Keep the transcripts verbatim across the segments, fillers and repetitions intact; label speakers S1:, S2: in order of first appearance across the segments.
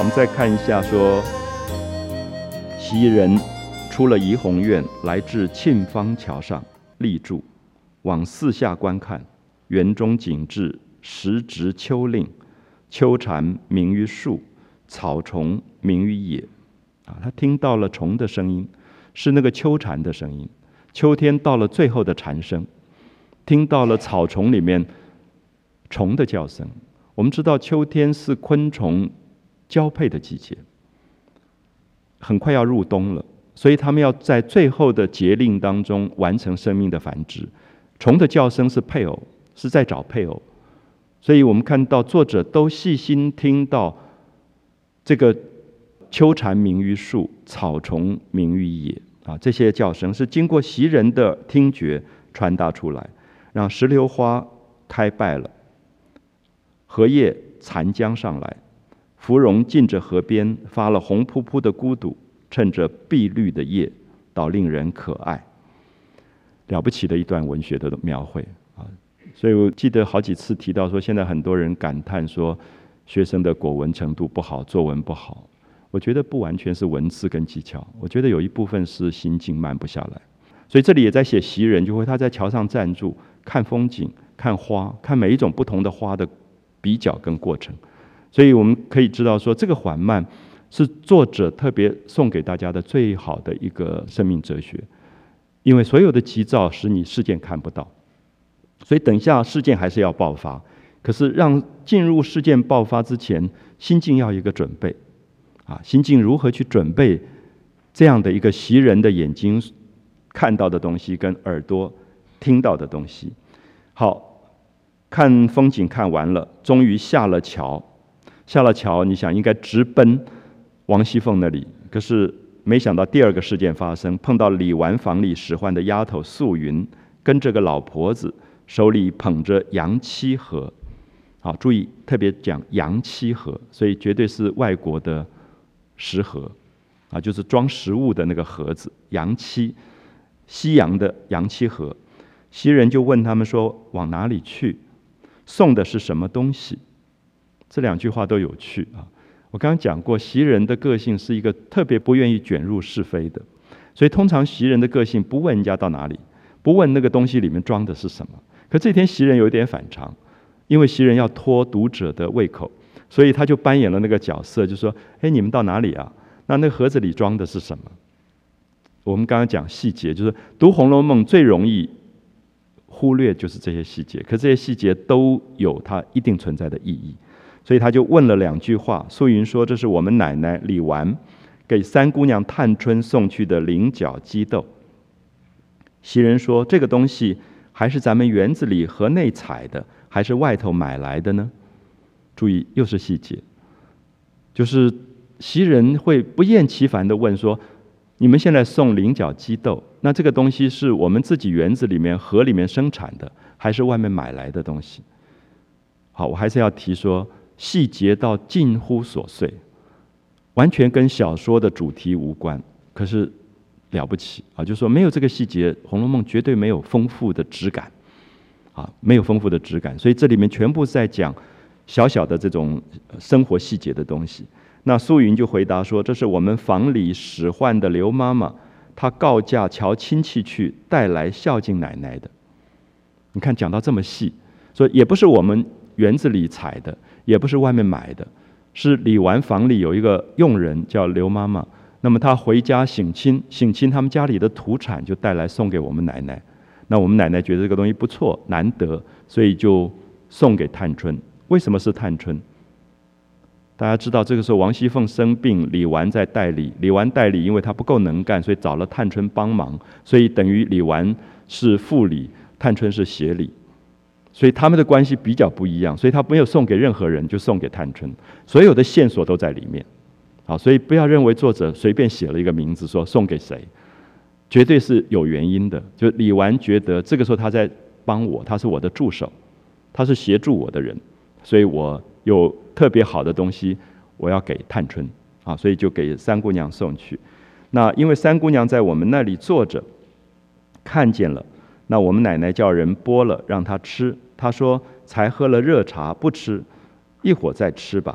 S1: 们再看一下说，袭击人出了怡红院，来至沁芳桥上立住，往四下观看，园中景致，时值秋令，秋蝉鸣于树，草虫鸣于野。啊，他听到了虫的声音，是那个秋蝉的声音。秋天到了最后的蝉声，听到了草丛里面虫的叫声。我们知道秋天是昆虫交配的季节，很快要入冬了，所以他们要在最后的节令当中完成生命的繁殖。虫的叫声是配偶，是在找配偶。所以我们看到作者都细心听到这个秋蝉鸣于树，草虫鸣于野啊，这些叫声是经过袭人的听觉传达出来，让石榴花开败了，荷叶残将上来，芙蓉近着河边发了红扑扑的孤独，趁着碧绿的叶，倒令人可爱。了不起的一段文学的描绘啊！所以我记得好几次提到说，现在很多人感叹说学生的国文程度不好，作文不好。我觉得不完全是文字跟技巧，我觉得有一部分是心境慢不下来。所以这里也在写袭人，就会他在桥上站住，看风景，看花，看每一种不同的花的比较跟过程。所以我们可以知道说，这个缓慢是作者特别送给大家的最好的一个生命哲学。因为所有的急躁使你事件看不到，所以等一下事件还是要爆发，可是让进入事件爆发之前，心境要有一个准备啊，心境如何去准备这样的一个袭人的眼睛看到的东西跟耳朵听到的东西。好，看风景看完了，终于下了桥。下了桥，你想应该直奔王熙凤那里，可是没想到第二个事件发生，碰到李纨房里使唤的丫头素云，跟这个老婆子手里捧着洋漆盒。好，注意特别讲洋漆盒，所以绝对是外国的食盒啊，就是装食物的那个盒子，洋漆，西洋的洋漆盒。袭人就问他们说往哪里去，送的是什么东西。这两句话都有趣啊。我刚刚讲过，袭人的个性是一个特别不愿意卷入是非的，所以通常袭人的个性不问人家到哪里，不问那个东西里面装的是什么。可这天袭人有一点反常，因为袭人要拖读者的胃口，所以他就扮演了那个角色，就说：“哎，你们到哪里啊？那那个盒子里装的是什么？”我们刚刚讲细节，就是读《红楼梦》最容易忽略就是这些细节，可这些细节都有它一定存在的意义。所以他就问了两句话。素云说：“这是我们奶奶李纨给三姑娘探春送去的菱角鸡豆。”袭人说：“这个东西还是咱们园子里河内采的，还是外头买来的呢？”注意，又是细节，就是袭人会不厌其烦地问说：“你们现在送菱角鸡豆，那这个东西是我们自己园子里面河里面生产的，还是外面买来的东西？”好，我还是要提说，细节到近乎琐碎，完全跟小说的主题无关，可是了不起啊！就是说没有这个细节，《红楼梦》绝对没有丰富的质感啊，没有丰富的质感。所以这里面全部是在讲小小的这种生活细节的东西。那素云就回答说：“这是我们房里使唤的刘妈妈，她告假瞧亲戚去，带来孝敬奶奶的。”你看讲到这么细，所以也不是我们园子里采的，也不是外面买的，是李纨房里有一个佣人叫刘妈妈，那么她回家省亲，省亲他们家里的土产就带来送给我们奶奶。那我们奶奶觉得这个东西不错，难得，所以就送给探春。为什么是探春？大家知道这个时候王熙凤生病，李纨在代理，李纨代理因为她不够能干，所以找了探春帮忙，所以等于李纨是副理，探春是协理。所以他们的关系比较不一样，所以他没有送给任何人，就送给探春，所有的线索都在里面。好，所以不要认为作者随便写了一个名字说送给谁，绝对是有原因的。就李纨觉得这个时候他在帮我，他是我的助手，他是协助我的人，所以我有特别好的东西我要给探春啊，所以就给三姑娘送去。那因为三姑娘在我们那里坐着，看见了，那我们奶奶叫人拨了让她吃，她说才喝了热茶不吃，一会儿再吃吧。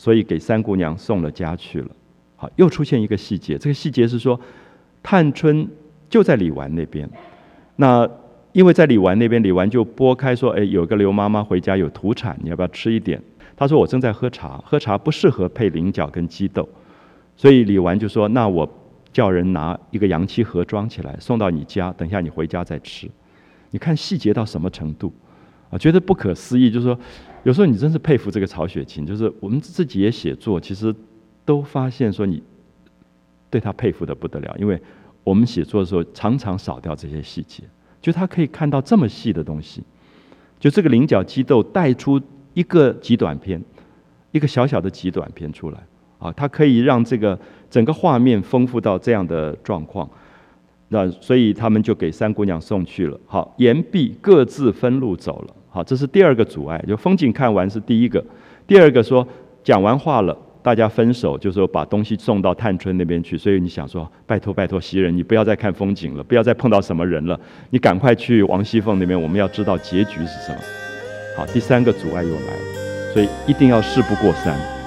S1: 所以给三姑娘送了家去了。好，又出现一个细节，这个细节是说，探春就在李纨那边。那因为在李纨那边，李纨就拨开说：“哎，有个刘妈妈回家有土产，你要不要吃一点？”她说：“我正在喝茶，喝茶不适合配菱角跟鸡豆。”所以李纨就说：“那我叫人拿一个洋漆盒装起来，送到你家，等一下你回家再吃。”你看细节到什么程度啊？觉得不可思议。就是说，有时候你真是佩服这个曹雪芹，就是我们自己也写作，其实都发现说你对他佩服的不得了，因为我们写作的时候常常少掉这些细节，就他可以看到这么细的东西。就这个菱角鸡豆带出一个极短篇，一个小小的极短篇出来啊，它可以让这个整个画面丰富到这样的状况。那所以他们就给三姑娘送去了。好，言毕，各自分路走了。好，这是第二个阻碍，就风景看完是第一个。第二个说讲完话了，大家分手，就说把东西送到探春那边去。所以你想说，拜托拜托袭人，你不要再看风景了，不要再碰到什么人了，你赶快去王熙凤那边，我们要知道结局是什么。好，第三个阻碍又来了，所以一定要事不过三。